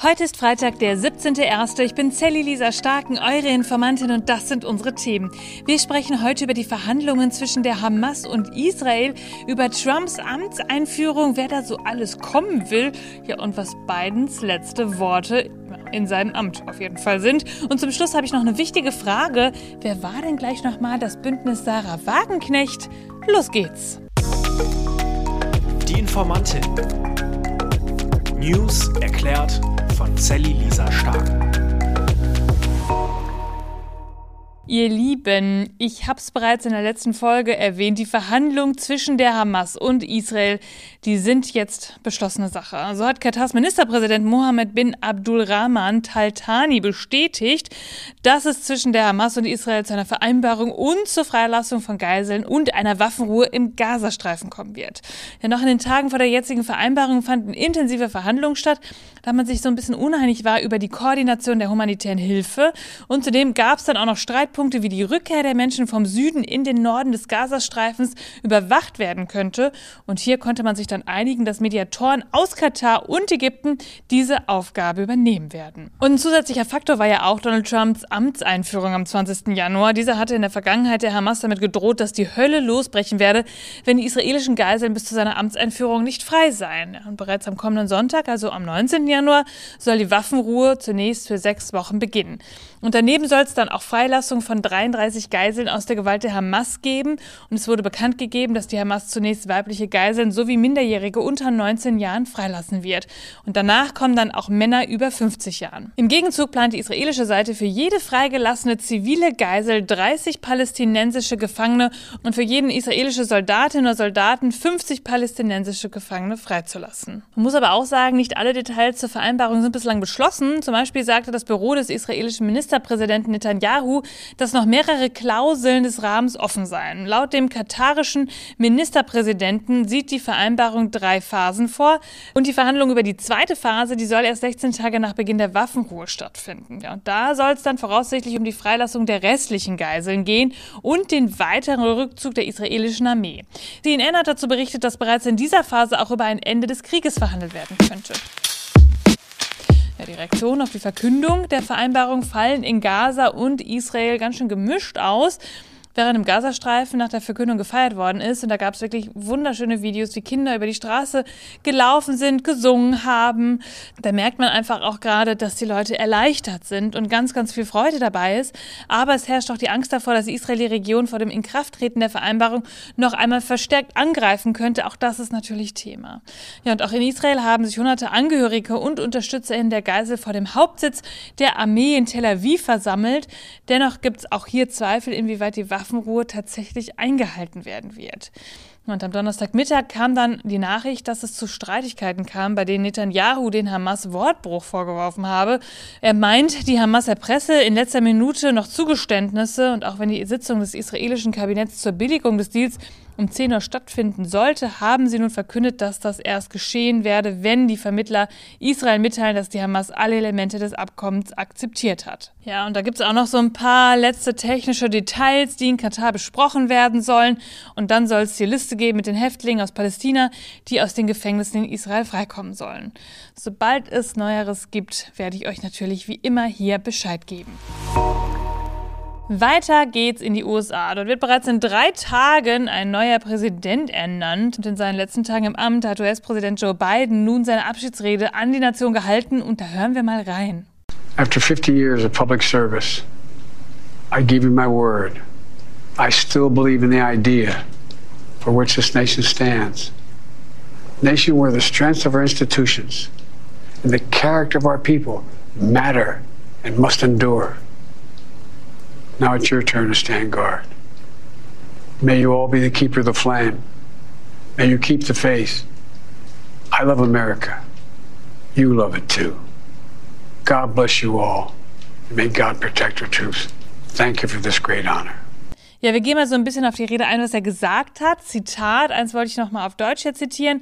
Heute ist Freitag, der 17.01. Ich bin Sally Lisa Starken, eure Informantin, und das sind unsere Themen. Wir sprechen heute über die Verhandlungen zwischen der Hamas und Israel, über Trumps Amtseinführung, wer da so alles kommen will, ja, und was Bidens letzte Worte in seinem Amt auf jeden Fall sind. Und zum Schluss habe ich noch eine wichtige Frage. Wer war denn gleich nochmal das Bündnis Sarah Wagenknecht? Los geht's. Die Informantin. News erklärt von Sally Lisa Stark. Ihr Lieben, ich habe es bereits in der letzten Folge erwähnt, die Verhandlungen zwischen der Hamas und Israel, die sind jetzt beschlossene Sache. So hat Katars Ministerpräsident Mohammed bin Abdulrahman Al-Thani bestätigt, dass es zwischen der Hamas und Israel zu einer Vereinbarung und zur Freilassung von Geiseln und einer Waffenruhe im Gazastreifen kommen wird. Ja, noch in den Tagen vor der jetzigen Vereinbarung fanden intensive Verhandlungen statt, da man sich so ein bisschen uneinig war über die Koordination der humanitären Hilfe. Und zudem gab es dann auch noch Streitpunkte, wie die Rückkehr der Menschen vom Süden in den Norden des Gazastreifens überwacht werden könnte. Und hier konnte man sich dann einigen, dass Mediatoren aus Katar und Ägypten diese Aufgabe übernehmen werden. Und ein zusätzlicher Faktor war ja auch Donald Trumps Amtseinführung am 20. Januar. Dieser hatte in der Vergangenheit der Hamas damit gedroht, dass die Hölle losbrechen werde, wenn die israelischen Geiseln bis zu seiner Amtseinführung nicht frei seien. Und bereits am kommenden Sonntag, also am 19. Januar, soll die Waffenruhe zunächst für 6 Wochen beginnen. Und daneben soll es dann auch Freilassung von 33 Geiseln aus der Gewalt der Hamas geben. Und es wurde bekannt gegeben, dass die Hamas zunächst weibliche Geiseln sowie Minderjährige unter 19 Jahren freilassen wird. Und danach kommen dann auch Männer über 50 Jahren. Im Gegenzug plant die israelische Seite für jede freigelassene zivile Geisel 30 palästinensische Gefangene und für jeden israelische Soldatin oder Soldaten 50 palästinensische Gefangene freizulassen. Man muss aber auch sagen, nicht alle Details zur Vereinbarung sind bislang beschlossen. Zum Beispiel sagte das Büro des israelischen Ministerpräsidenten Netanyahu, dass noch mehrere Klauseln des Rahmens offen seien. Laut dem katarischen Ministerpräsidenten sieht die Vereinbarung 3 Phasen vor. Und die Verhandlung über die zweite Phase, die soll erst 16 Tage nach Beginn der Waffenruhe stattfinden. Ja, und da soll es dann voraussichtlich um die Freilassung der restlichen Geiseln gehen und den weiteren Rückzug der israelischen Armee. CNN hat dazu berichtet, dass bereits in dieser Phase auch über ein Ende des Krieges verhandelt werden könnte. Ja, die Reaktionen auf die Verkündung der Vereinbarung fallen in Gaza und Israel ganz schön gemischt aus. Während im Gazastreifen nach der Verkündung gefeiert worden ist, und da gab es wirklich wunderschöne Videos, wie Kinder über die Straße gelaufen sind, gesungen haben. Da merkt man einfach auch gerade, dass die Leute erleichtert sind und ganz, ganz viel Freude dabei ist. Aber es herrscht auch die Angst davor, dass Israel die Region vor dem Inkrafttreten der Vereinbarung noch einmal verstärkt angreifen könnte. Auch das ist natürlich Thema. Ja, und auch in Israel haben sich hunderte Angehörige und UnterstützerInnen der Geisel vor dem Hauptsitz der Armee in Tel Aviv versammelt. Dennoch gibt es auch hier Zweifel, inwieweit die Waffenruhe tatsächlich eingehalten werden wird. Und am Donnerstagmittag kam dann die Nachricht, dass es zu Streitigkeiten kam, bei denen Netanyahu den Hamas Wortbruch vorgeworfen habe. Er meint, die Hamas erpresse in letzter Minute noch Zugeständnisse, und auch wenn die Sitzung des israelischen Kabinetts zur Billigung des Deals um 10 Uhr stattfinden sollte, haben sie nun verkündet, dass das erst geschehen werde, wenn die Vermittler Israel mitteilen, dass die Hamas alle Elemente des Abkommens akzeptiert hat. Ja, und da gibt es auch noch so ein paar letzte technische Details, die in Katar besprochen werden sollen. Und dann soll es die Liste geben mit den Häftlingen aus Palästina, die aus den Gefängnissen in Israel freikommen sollen. Sobald es Neueres gibt, werde ich euch natürlich wie immer hier Bescheid geben. Weiter geht's in die USA. Dort wird bereits in 3 Tagen ein neuer Präsident ernannt. Und in seinen letzten Tagen im Amt hat US-Präsident Joe Biden nun seine Abschiedsrede an die Nation gehalten. Und da hören wir mal rein. After 50 years of public service, I give you my word. I still believe in the idea for which this nation stands. A nation where the strength of our institutions and the character of our people matter and must endure. Now it's your turn to stand guard. May you all be the keeper of the flame. May you keep the faith. I love America. You love it too. God bless you all. May God protect our troops. Thank you for this great honor. Ja, wir gehen mal so ein bisschen auf die Rede ein, was er gesagt hat. Zitat, eins wollte ich nochmal auf Deutsch hier zitieren.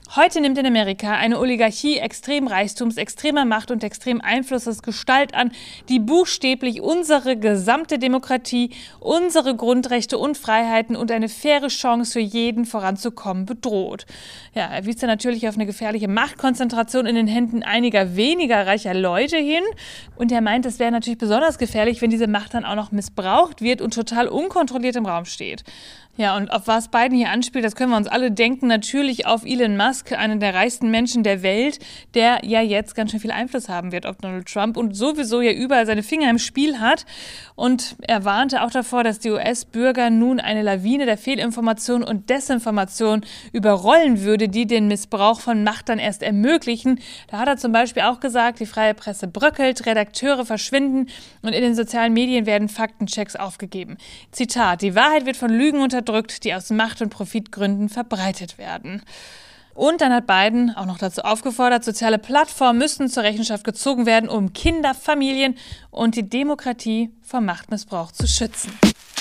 Heute nimmt in Amerika eine Oligarchie extremen Reichtums, extremer Macht und extrem Einflusses Gestalt an, die buchstäblich unsere gesamte Demokratie, unsere Grundrechte und Freiheiten und eine faire Chance für jeden voranzukommen bedroht. Ja, er wies dann natürlich auf eine gefährliche Machtkonzentration in den Händen einiger weniger reicher Leute hin. Und er meint, es wäre natürlich besonders gefährlich, wenn diese Macht dann auch noch missbraucht wird und total unkontrolliert im Raum steht. Ja, und auf was Biden hier anspielt, das können wir uns alle denken. Natürlich auf Elon Musk, einen der reichsten Menschen der Welt, der ja jetzt ganz schön viel Einfluss haben wird auf Donald Trump und sowieso ja überall seine Finger im Spiel hat. Und er warnte auch davor, dass die US-Bürger nun eine Lawine der Fehlinformation und Desinformation überrollen würde, die den Missbrauch von Macht dann erst ermöglichen. Da hat er zum Beispiel auch gesagt, die freie Presse bröckelt, Redakteure verschwinden und in den sozialen Medien werden Faktenchecks aufgegeben. Zitat: Die Wahrheit wird von Lügen unterdrückt, die aus Macht- und Profitgründen verbreitet werden. Und dann hat Biden auch noch dazu aufgefordert, soziale Plattformen müssten zur Rechenschaft gezogen werden, um Kinder, Familien und die Demokratie vor Machtmissbrauch zu schützen.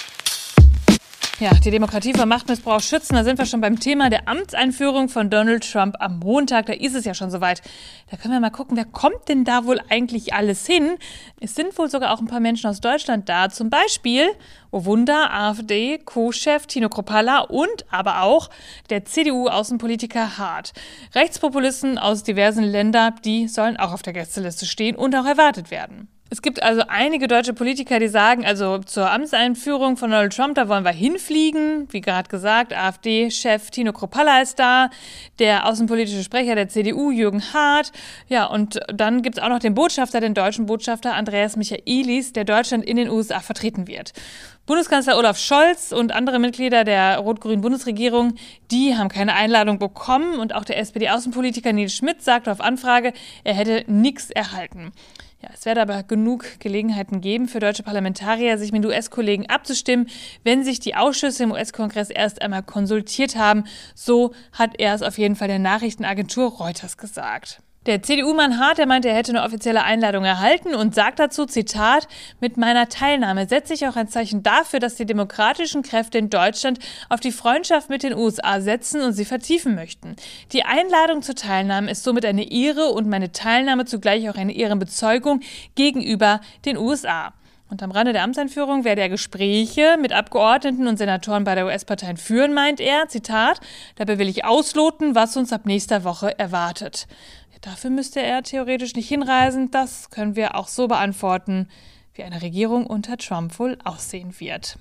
Ja, die Demokratie vor Machtmissbrauch schützen, da sind wir schon beim Thema der Amtseinführung von Donald Trump am Montag. Da ist es ja schon soweit. Da können wir mal gucken, wer kommt denn da wohl eigentlich alles hin? Es sind wohl sogar auch ein paar Menschen aus Deutschland da. Zum Beispiel, oh Wunder, AfD-Co-Chef Tino Kruppalla und aber auch der CDU-Außenpolitiker Hart. Rechtspopulisten aus diversen Ländern, die sollen auch auf der Gästeliste stehen und auch erwartet werden. Es gibt also einige deutsche Politiker, die sagen, also zur Amtseinführung von Donald Trump, da wollen wir hinfliegen. Wie gerade gesagt, AfD-Chef Tino Kruppalla ist da, der außenpolitische Sprecher der CDU, Jürgen Hart. Ja, und dann gibt es auch noch den Botschafter, den deutschen Botschafter Andreas Michaelis, der Deutschland in den USA vertreten wird. Bundeskanzler Olaf Scholz und andere Mitglieder der rot-grünen Bundesregierung, die haben keine Einladung bekommen. Und auch der SPD-Außenpolitiker Nils Schmidt sagte auf Anfrage, er hätte nichts erhalten. Ja, es werde aber genug Gelegenheiten geben für deutsche Parlamentarier, sich mit US-Kollegen abzustimmen, wenn sich die Ausschüsse im US-Kongress erst einmal konsultiert haben. So hat er es auf jeden Fall der Nachrichtenagentur Reuters gesagt. Der CDU-Mann Hart, der meinte, er hätte eine offizielle Einladung erhalten und sagt dazu, Zitat, mit meiner Teilnahme setze ich auch ein Zeichen dafür, dass die demokratischen Kräfte in Deutschland auf die Freundschaft mit den USA setzen und sie vertiefen möchten. Die Einladung zur Teilnahme ist somit eine Ehre und meine Teilnahme zugleich auch eine Ehrenbezeugung gegenüber den USA. Und am Rande der Amtseinführung werde er Gespräche mit Abgeordneten und Senatoren bei der US-Parteien führen, meint er, Zitat, dabei will ich ausloten, was uns ab nächster Woche erwartet. Dafür müsste er theoretisch nicht hinreisen. Das können wir auch so beantworten, wie eine Regierung unter Trump wohl aussehen wird.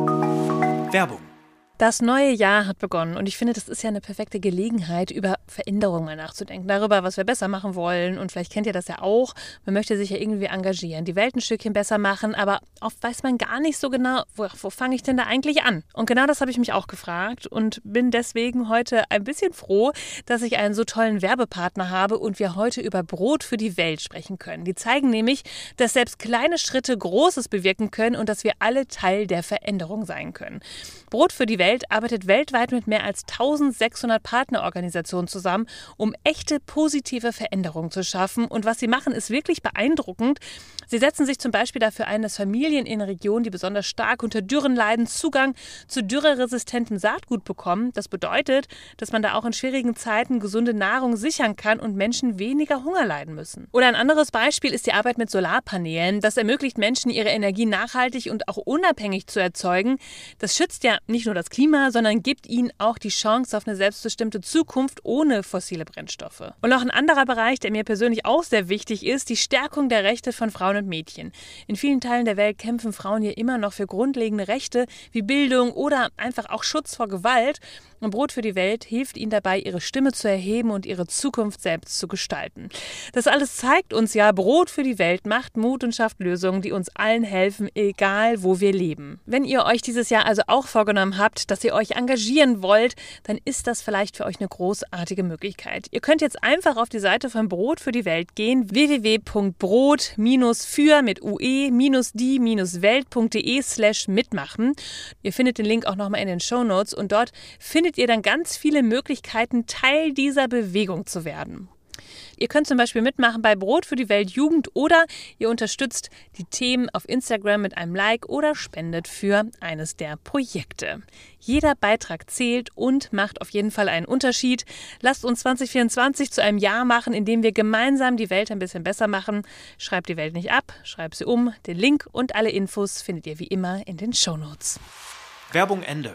Werbung. Das neue Jahr hat begonnen und ich finde, das ist ja eine perfekte Gelegenheit, über Veränderungen mal nachzudenken. Darüber, was wir besser machen wollen und vielleicht kennt ihr das ja auch. Man möchte sich ja irgendwie engagieren, die Welt ein Stückchen besser machen, aber oft weiß man gar nicht so genau, wo fange ich denn da eigentlich an? Und genau das habe ich mich auch gefragt und bin deswegen heute ein bisschen froh, dass ich einen so tollen Werbepartner habe und wir heute über Brot für die Welt sprechen können. Die zeigen nämlich, dass selbst kleine Schritte Großes bewirken können und dass wir alle Teil der Veränderung sein können. Brot für die Welt arbeitet weltweit mit mehr als 1600 Partnerorganisationen zusammen, um echte positive Veränderungen zu schaffen. Und was sie machen, ist wirklich beeindruckend. Sie setzen sich zum Beispiel dafür ein, dass Familien in Regionen, die besonders stark unter Dürren leiden, Zugang zu dürreresistenten Saatgut bekommen. Das bedeutet, dass man da auch in schwierigen Zeiten gesunde Nahrung sichern kann und Menschen weniger Hunger leiden müssen. Oder ein anderes Beispiel ist die Arbeit mit Solarpanelen. Das ermöglicht Menschen, ihre Energie nachhaltig und auch unabhängig zu erzeugen. Das schützt ja nicht nur das Klima, sondern gibt ihnen auch die Chance auf eine selbstbestimmte Zukunft ohne fossile Brennstoffe. Und noch ein anderer Bereich, der mir persönlich auch sehr wichtig ist, die Stärkung der Rechte von Frauen und Mädchen. In vielen Teilen der Welt kämpfen Frauen hier immer noch für grundlegende Rechte wie Bildung oder einfach auch Schutz vor Gewalt. Und Brot für die Welt hilft ihnen dabei, ihre Stimme zu erheben und ihre Zukunft selbst zu gestalten. Das alles zeigt uns ja, Brot für die Welt macht Mut und schafft Lösungen, die uns allen helfen, egal wo wir leben. Wenn ihr euch dieses Jahr also auch vorgenommen habt, dass ihr euch engagieren wollt, dann ist das vielleicht für euch eine großartige Möglichkeit. Ihr könnt jetzt einfach auf die Seite von Brot für die Welt gehen, www.brot-für mit ue-die-welt.de/mitmachen. Ihr findet den Link auch nochmal in den Shownotes und dort findet ihr dann ganz viele Möglichkeiten, Teil dieser Bewegung zu werden. Ihr könnt zum Beispiel mitmachen bei Brot für die Welt Jugend oder ihr unterstützt die Themen auf Instagram mit einem Like oder spendet für eines der Projekte. Jeder Beitrag zählt und macht auf jeden Fall einen Unterschied. Lasst uns 2024 zu einem Jahr machen, in dem wir gemeinsam die Welt ein bisschen besser machen. Schreibt die Welt nicht ab, schreibt sie um. Den Link und alle Infos findet ihr wie immer in den Shownotes. Werbung Ende.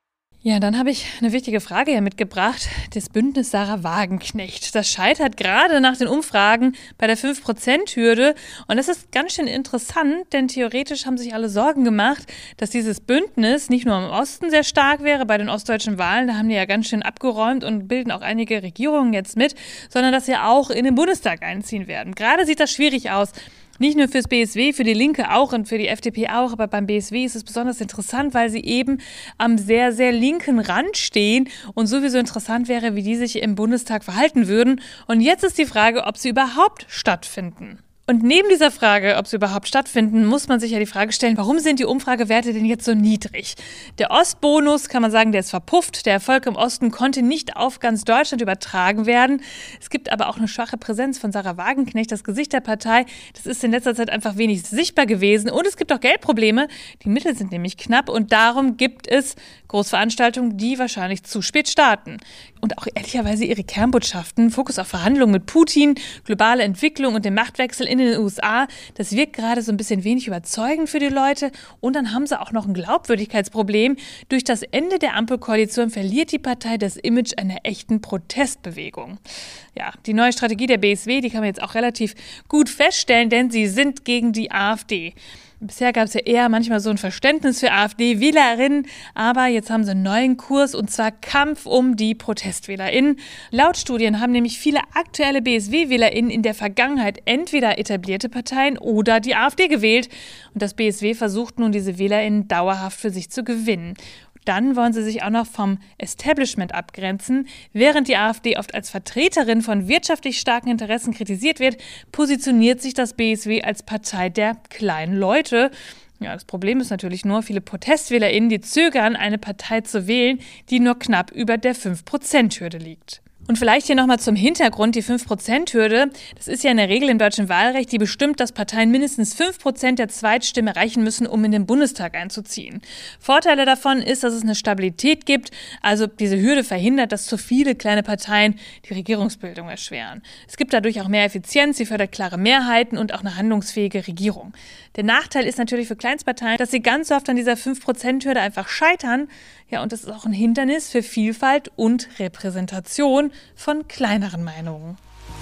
Ja, dann habe ich eine wichtige Frage hier mitgebracht. Das Bündnis Sarah Wagenknecht. Das scheitert gerade nach den Umfragen bei der 5%-Hürde. Und das ist ganz schön interessant, denn theoretisch haben sich alle Sorgen gemacht, dass dieses Bündnis nicht nur im Osten sehr stark wäre, bei den ostdeutschen Wahlen, da haben die ja ganz schön abgeräumt und bilden auch einige Regierungen jetzt mit, sondern dass sie auch in den Bundestag einziehen werden. Gerade sieht das schwierig aus. Nicht nur fürs BSW, für die Linke auch und für die FDP auch, aber beim BSW ist es besonders interessant, weil sie eben am sehr, sehr linken Rand stehen und sowieso interessant wäre, wie die sich im Bundestag verhalten würden. Und jetzt ist die Frage, ob sie überhaupt stattfinden. Und neben dieser Frage, ob sie überhaupt stattfinden, muss man sich ja die Frage stellen, warum sind die Umfragewerte denn jetzt so niedrig? Der Ostbonus, kann man sagen, der ist verpufft. Der Erfolg im Osten konnte nicht auf ganz Deutschland übertragen werden. Es gibt aber auch eine schwache Präsenz von Sarah Wagenknecht, das Gesicht der Partei. Das ist in letzter Zeit einfach wenig sichtbar gewesen. Und es gibt auch Geldprobleme. Die Mittel sind nämlich knapp und darum gibt es Großveranstaltungen, die wahrscheinlich zu spät starten. Und auch ehrlicherweise ihre Kernbotschaften, Fokus auf Verhandlungen mit Putin, globale Entwicklung und den Machtwechsel in den USA, das wirkt gerade so ein bisschen wenig überzeugend für die Leute. Und dann haben sie auch noch ein Glaubwürdigkeitsproblem. Durch das Ende der Ampelkoalition verliert die Partei das Image einer echten Protestbewegung. Ja, die neue Strategie der BSW, die kann man jetzt auch relativ gut feststellen, denn sie sind gegen die AfD. Bisher gab es ja eher manchmal so ein Verständnis für AfD-WählerInnen, aber jetzt haben sie einen neuen Kurs und zwar Kampf um die ProtestwählerInnen. Laut Studien haben nämlich viele aktuelle BSW-WählerInnen in der Vergangenheit entweder etablierte Parteien oder die AfD gewählt und das BSW versucht nun, diese WählerInnen dauerhaft für sich zu gewinnen. Dann wollen sie sich auch noch vom Establishment abgrenzen. Während die AfD oft als Vertreterin von wirtschaftlich starken Interessen kritisiert wird, positioniert sich das BSW als Partei der kleinen Leute. Ja, das Problem ist natürlich nur, viele ProtestwählerInnen, die zögern, eine Partei zu wählen, die nur knapp über der 5%-Hürde liegt. Und vielleicht hier nochmal zum Hintergrund, die 5%-Hürde, das ist ja eine Regel im deutschen Wahlrecht, die bestimmt, dass Parteien mindestens 5% der Zweitstimme erreichen müssen, um in den Bundestag einzuziehen. Vorteile davon ist, dass es eine Stabilität gibt, also diese Hürde verhindert, dass zu viele kleine Parteien die Regierungsbildung erschweren. Es gibt dadurch auch mehr Effizienz, sie fördert klare Mehrheiten und auch eine handlungsfähige Regierung. Der Nachteil ist natürlich für Kleinstparteien, dass sie ganz oft an dieser 5%-Hürde einfach scheitern. Ja, und das ist auch ein Hindernis für Vielfalt und Repräsentation von kleineren Meinungen.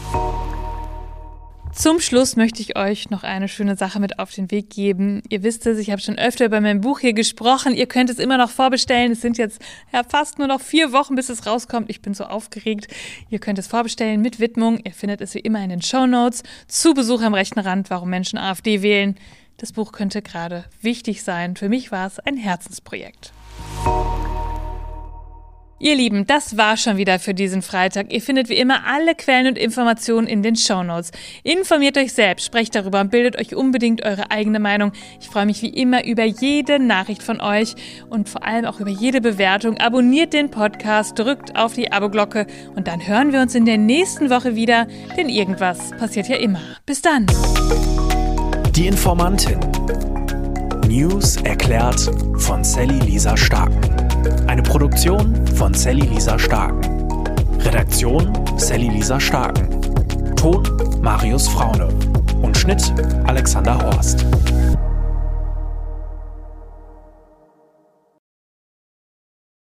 Zum Schluss möchte ich euch noch eine schöne Sache mit auf den Weg geben. Ihr wisst es, ich habe schon öfter über mein Buch hier gesprochen. Ihr könnt es immer noch vorbestellen. Es sind jetzt fast nur noch 4 Wochen, bis es rauskommt. Ich bin so aufgeregt. Ihr könnt es vorbestellen mit Widmung. Ihr findet es wie immer in den Shownotes. Zu Besuch am rechten Rand, warum Menschen AfD wählen. Das Buch könnte gerade wichtig sein. Für mich war es ein Herzensprojekt. Ihr Lieben, das war schon wieder für diesen Freitag. Ihr findet wie immer alle Quellen und Informationen in den Shownotes. Informiert euch selbst, sprecht darüber und bildet euch unbedingt eure eigene Meinung. Ich freue mich wie immer über jede Nachricht von euch und vor allem auch über jede Bewertung. Abonniert den Podcast, drückt auf die Abo-Glocke und dann hören wir uns in der nächsten Woche wieder, denn irgendwas passiert ja immer. Bis dann! Die Informantin. News erklärt von Sally Lisa Starken. Eine Produktion von Sally Lisa Starken. Redaktion Sally Lisa Starken. Ton Marius Fraune. Und Schnitt Alexander Horst.